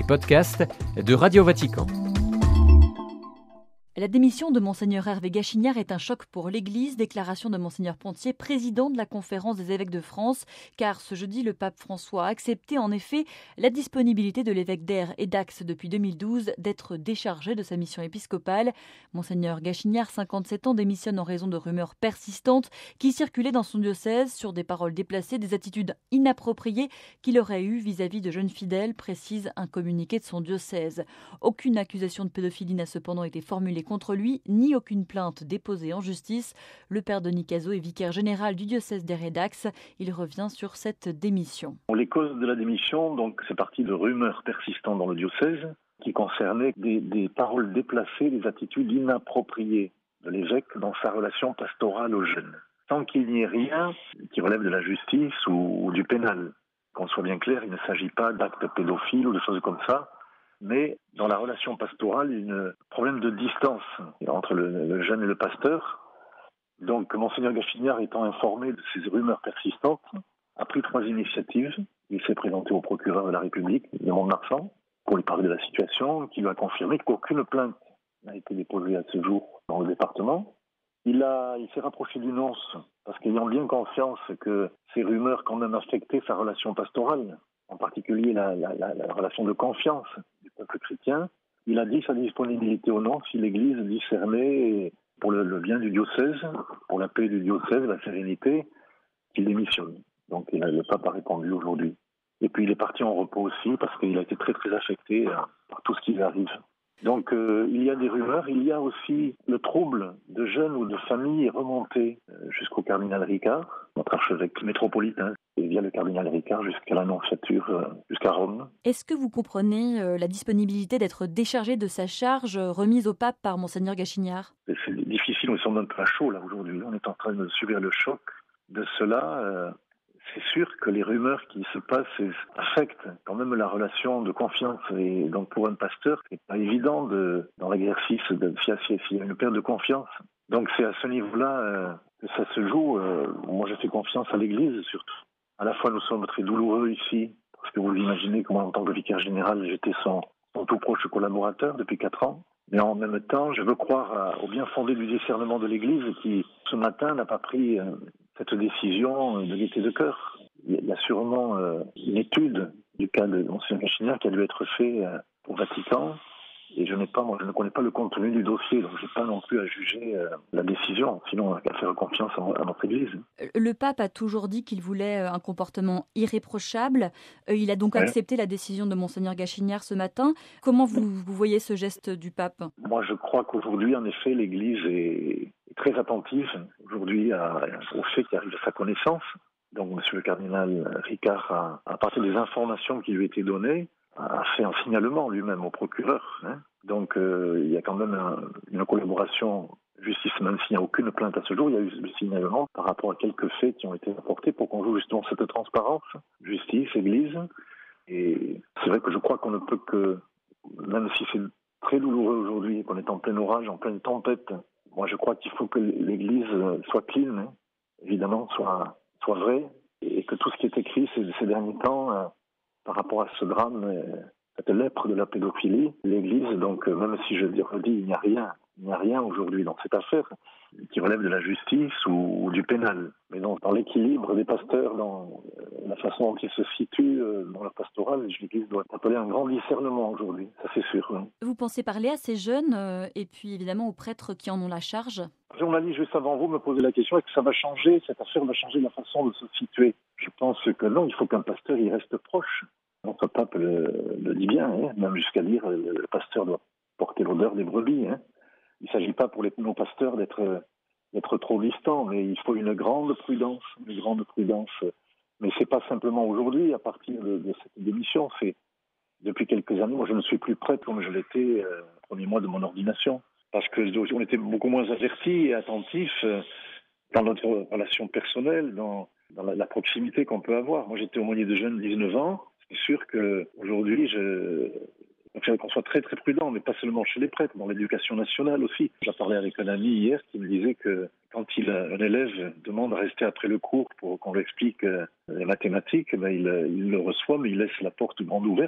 podcasts de Radio Vatican. La démission de Monseigneur Hervé Gachignard est un choc pour l'Église, déclaration de Monseigneur Pontier, président de la Conférence des évêques de France, car ce jeudi, le pape François a accepté en effet la disponibilité de l'évêque d'Aire et d'Ax depuis 2012 d'être déchargé de sa mission épiscopale. Monseigneur Gachignard, 57 ans, démissionne en raison de rumeurs persistantes qui circulaient dans son diocèse sur des paroles déplacées, des attitudes inappropriées qu'il aurait eues vis-à-vis de jeunes fidèles, précise un communiqué de son diocèse. Aucune accusation de pédophilie n'a cependant été formulée contre lui, ni aucune plainte déposée en justice. Le père Denis Cazot est vicaire général du diocèse d'Aire et d'Ax. Il revient sur cette démission. Les causes de la démission, donc, c'est parti de rumeurs persistantes dans le diocèse qui concernaient des paroles déplacées, des attitudes inappropriées de l'évêque dans sa relation pastorale aux jeunes. Tant qu'il n'y ait rien qui relève de la justice ou du pénal. Qu'on soit bien clair, il ne s'agit pas d'actes pédophiles ou de choses comme ça. Mais dans la relation pastorale, il y a un problème de distance entre le jeune et le pasteur. Donc, Monseigneur Gachignard, étant informé de ces rumeurs persistantes, a pris 3 initiatives. Il s'est présenté au procureur de la République de Mont-de-Marsan pour lui parler de la situation, qui lui a confirmé qu'aucune plainte n'a été déposée à ce jour dans le département. Il s'est rapproché du nonce, parce qu'ayant bien conscience que ces rumeurs quand même affectaient sa relation pastorale, en particulier la relation de confiance du peuple chrétien, il a dit sa disponibilité au nonce si l'Église discernait pour le bien du diocèse, pour la paix du diocèse, la sérénité, qu'il démissionne. Donc le pape a répondu aujourd'hui. Et puis il est parti en repos aussi parce qu'il a été très très affecté par tout ce qui lui arrive. Donc il y a des rumeurs, il y a aussi le trouble de jeunes ou de familles remonté jusqu'au cardinal Ricard, notre archevêque métropolitain, et via le cardinal Ricard jusqu'à l'annonciature, jusqu'à Rome. Est-ce que vous comprenez la disponibilité d'être déchargé de sa charge remise au pape par Monseigneur Gachignard ? C'est difficile, nous sommes un peu à chaud là aujourd'hui, on est en train de subir le choc de cela. C'est sûr que les rumeurs qui se passent affectent quand même la relation de confiance. Et donc pour un pasteur, c'est pas évident dans l'exercice s'il y a une perte de confiance. Donc c'est à ce niveau-là que ça se joue. Moi je fais confiance à l'Église surtout. À la fois nous sommes très douloureux ici, parce que vous imaginez que moi en tant que vicaire général, j'étais son tout proche collaborateur depuis 4 ans. Mais en même temps, je veux croire au bien fondé du discernement de l'Église qui, ce matin, n'a pas pris cette décision de gaieté de cœur. Il y a sûrement une étude du cas de Monseigneur Gachignard qui a dû être faite au Vatican. Et je ne connais pas le contenu du dossier, donc je n'ai pas non plus à juger la décision. Sinon, on n'a qu'à faire confiance à notre Église. Le pape a toujours dit qu'il voulait un comportement irréprochable. Il a donc accepté la décision de Monseigneur Gachignard ce matin. Comment vous voyez ce geste du pape ? Moi, je crois qu'aujourd'hui, en effet, l'Église est très attentive aujourd'hui au fait qui arrive à sa connaissance. Donc, Monsieur le cardinal Ricard, à partir des informations qui lui étaient données, a fait un signalement lui-même au procureur. Donc il y a quand même une collaboration justice, même s'il n'y a aucune plainte à ce jour, il y a eu le signalement par rapport à quelques faits qui ont été apportés pour qu'on joue justement cette transparence, justice, Église. Et c'est vrai que je crois qu'on ne peut que, même si c'est très douloureux aujourd'hui, qu'on est en plein orage, en pleine tempête, moi je crois qu'il faut que l'Église soit clean, évidemment, soit vraie, et que tout ce qui est écrit ces derniers temps, par rapport à ce drame, cette lèpre de la pédophilie, l'Église, donc même si je redis, il n'y a rien aujourd'hui dans cette affaire qui relève de la justice ou du pénal. Mais dans l'équilibre des pasteurs, dans la façon dont ils se situent dans leur pastoral, l'Église doit appeler un grand discernement aujourd'hui, ça c'est sûr. Oui. Vous pensez parler à ces jeunes et puis évidemment aux prêtres qui en ont la charge ? On a dit juste avant vous me poser la question, est-ce que ça va changer, cette affaire va changer la façon de se situer ? Je pense que non, il faut qu'un pasteur y reste proche. Notre pape le dit bien, même jusqu'à dire le pasteur doit porter l'odeur des brebis. Il ne s'agit pas pour nos pasteurs d'être trop distants, mais il faut une grande prudence. Mais c'est pas simplement aujourd'hui, à partir de cette démission, c'est depuis quelques années. Moi, je ne suis plus prêtre comme je l'étais au premier mois de mon ordination, parce que on était beaucoup moins avertis et attentifs dans notre relation personnelle, dans la proximité qu'on peut avoir. Moi, j'étais aumônier de jeunes 19 ans. C'est sûr qu'aujourd'hui, il faut qu'on soit très très prudent, mais pas seulement chez les prêtres, dans l'éducation nationale aussi. J'ai parlé avec un ami hier qui me disait que quand un élève demande à rester après le cours pour qu'on lui explique les mathématiques, il le reçoit, mais il laisse la porte grande ouverte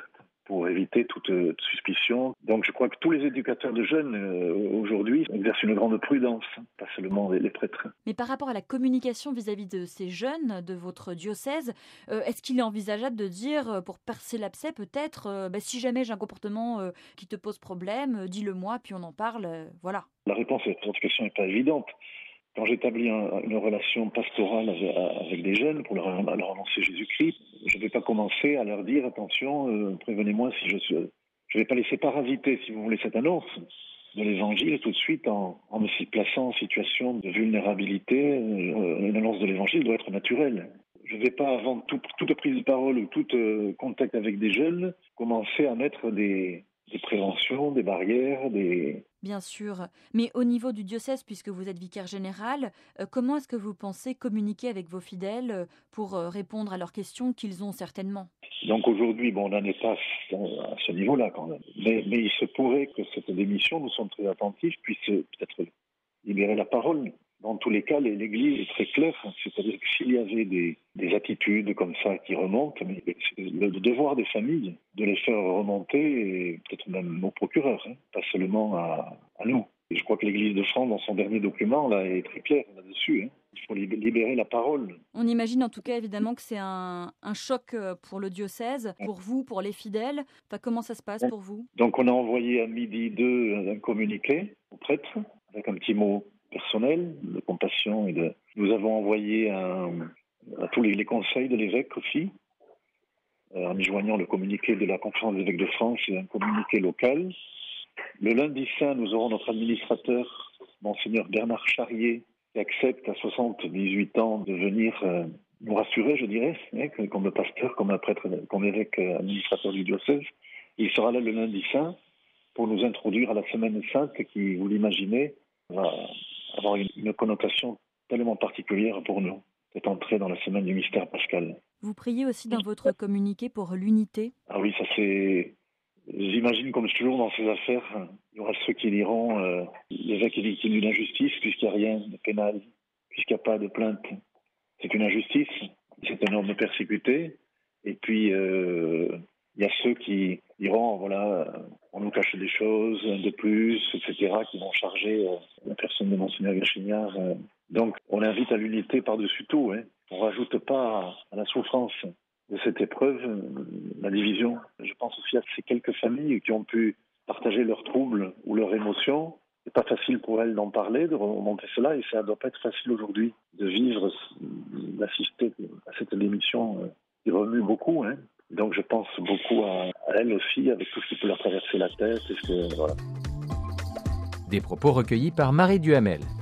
pour éviter toute suspicion. Donc je crois que tous les éducateurs de jeunes aujourd'hui exercent une grande prudence, pas seulement les prêtres. Mais par rapport à la communication vis-à-vis de ces jeunes de votre diocèse, est-ce qu'il est envisageable de dire, pour percer l'abcès peut-être, si jamais j'ai un comportement qui te pose problème, dis-le-moi, puis on en parle, voilà. La réponse à cette question n'est pas évidente. Quand j'établis une relation pastorale avec des jeunes pour leur annoncer Jésus-Christ, je ne vais pas commencer à leur dire attention, prévenez-moi si je vais pas laisser parasiter, si vous voulez, cette annonce de l'Évangile tout de suite en me plaçant en situation de vulnérabilité. Une annonce de l'Évangile doit être naturelle. Je ne vais pas, avant toute prise de parole ou tout contact avec des jeunes, commencer à mettre des préventions, des barrières, Bien sûr, mais au niveau du diocèse, puisque vous êtes vicaire général, comment est-ce que vous pensez communiquer avec vos fidèles pour répondre à leurs questions qu'ils ont certainement ? Donc aujourd'hui, on n'en est pas à ce niveau-là quand même. Mais il se pourrait que cette démission, nous sommes très attentifs, puisse peut-être libérer la parole. Dans tous les cas, l'Église est très claire. C'est-à-dire que s'il y avait des attitudes comme ça qui remontent, mais c'est le devoir des familles de les faire remonter, et peut-être même au procureur, pas seulement à nous. Et je crois que l'Église de France, dans son dernier document, là, est très claire là-dessus. Il faut libérer la parole. On imagine en tout cas évidemment que c'est un choc pour le diocèse, pour vous, pour les fidèles. Enfin, comment ça se passe pour vous ? Donc on a envoyé à 12h un communiqué aux prêtres avec un petit mot personnel de compassion Nous avons envoyé à tous les conseils de l'évêque aussi, en y joignant le communiqué de la Conférence des évêques de France et un communiqué local. Le lundi saint, nous aurons notre administrateur, Monseigneur Bernard Charrier, qui accepte à 78 ans de venir nous rassurer, je dirais, comme pasteur, comme un prêtre, comme évêque administrateur du diocèse. Il sera là le lundi saint pour nous introduire à la semaine sainte qui, vous l'imaginez, va avoir une connotation tellement particulière pour nous, cette entrée dans la semaine du mystère pascal. Vous priez aussi dans votre communiqué pour l'unité ? Ah oui, ça c'est... J'imagine, comme toujours dans ces affaires, il y aura ceux qui diront l'évêque est victime d'une injustice puisqu'il n'y a rien de pénal, puisqu'il n'y a pas de plainte. C'est une injustice, c'est un homme persécuté. Et puis, il y a ceux qui diront, voilà, on nous cache des choses, un de plus, etc., qui vont charger la personne de Monseigneur Gachignard. Donc, on invite à l'unité par-dessus tout. On ne rajoute pas à la souffrance de cette épreuve la division. Je pense aussi à ces quelques familles qui ont pu partager leurs troubles ou leurs émotions. C'est pas facile pour elles d'en parler, de remonter cela, et ça ne doit pas être facile aujourd'hui de vivre, d'assister à cette démission qui remue beaucoup. Donc je pense beaucoup à elles aussi, avec tout ce qui peut leur traverser la tête. Voilà. Des propos recueillis par Marie Duhamel.